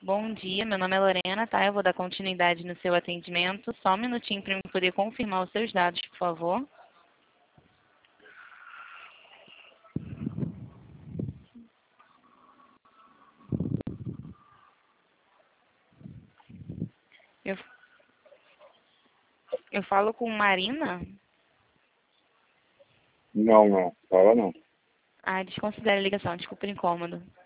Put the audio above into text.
Bom dia, meu nome é Lorena, tá? Eu vou dar continuidade no seu atendimento. Só um minutinho para eu poder confirmar os seus dados, por favor. Eu, eu falo com Marina? Não, fala não. Ah, desconsidere a ligação, desculpa o incômodo.